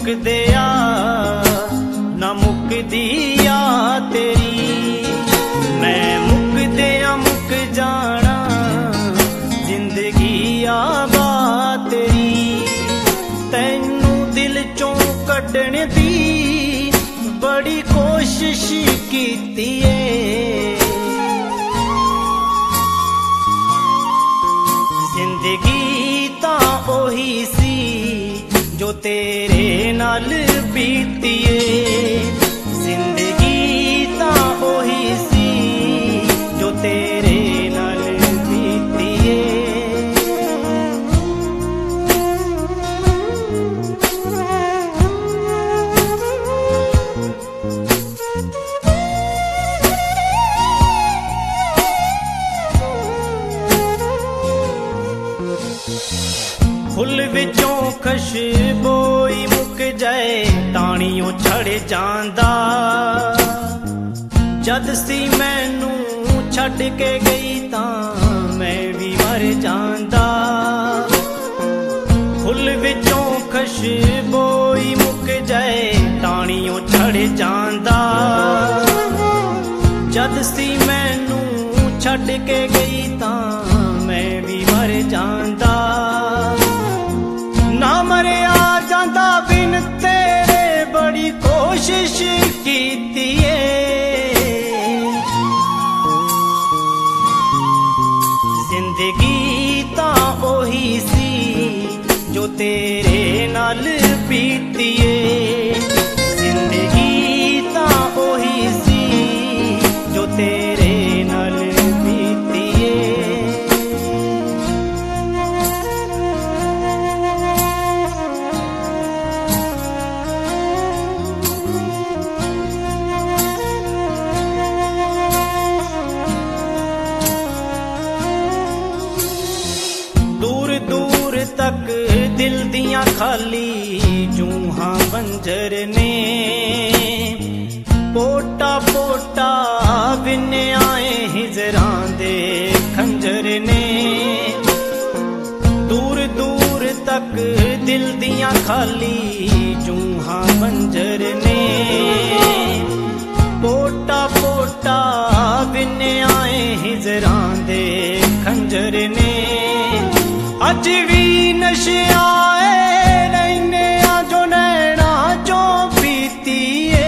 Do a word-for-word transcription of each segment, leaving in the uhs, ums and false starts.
मुकदिया ना मुकदिया तेरी, मैं मुकदिया मुक जाना जिंदगी आबा तेरी। तैनू दिल चों कड्ढण दी बड़ी कोशिश कीती है, जिंदगी तां ओही सी जो तेरे नाल बीतीए, जिंदगी तां ओही सी जो तेरे नाल बीतीए। फुल विचों खुशबोई मुक जाए टाणियों छड़ जांदा, जद सी मैनू छड़ के गई तां मैं भी मर जांदा। फुल विचों खुशबोई मुक जाए टाणियों छड़ जांदा, जद सी मैनू छड़ के गई तां मैं भी मर जांदा। ना मरिया जांदा बिन तेरे बड़ी कोशिश कीती है, जिंदगी तां ओही सी जो तेरे नाल बीतीए, जिंदगी तां ओही सी जो तेरे नाल बीतीए। दूर दूर तक दिल दियां खाली जूहां बंजर ने, पोटा पोटा बिन आए हिजरां दे खंजर ने। दूर दूर तक दिल दियां खाली जूहां बंजर ने, पोटा पोटा बिन आए हिजरां दे खंजर ने। अज भी नशे आए रैने जो नैना जो पीतीए,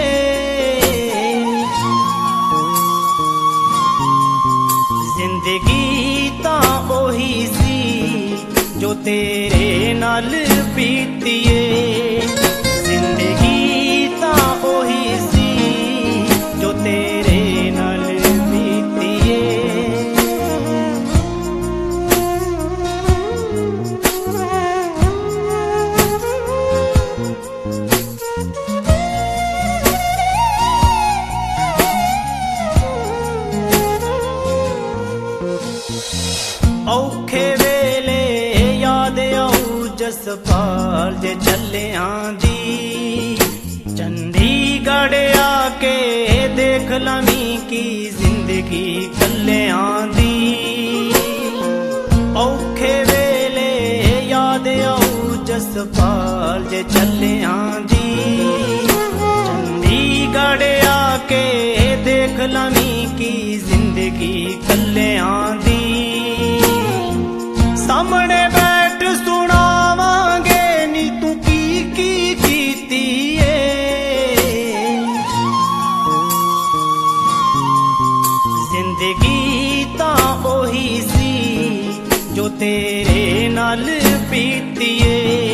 जिंदगी तां ओही सी जो तेरे नाल बीतीए, जिंदगी तां ओही सी जो तेरे नाल बीतीए। औखे वेले याद आऊ जसपाल जे चलियां दी, चंडीगढ़ आके देख लमी की जिंदगी कल्यां दी। औखे वेले याद आऊ जसपाल जे चलियां दी, चंडीगढ़ आके देख लमी की जिंदगी कल्यां दी। सामने बैठ सुनावांगे नी तू की की कीती है, जिंदगी तां ओही सी जो तेरे नाल बीतीए।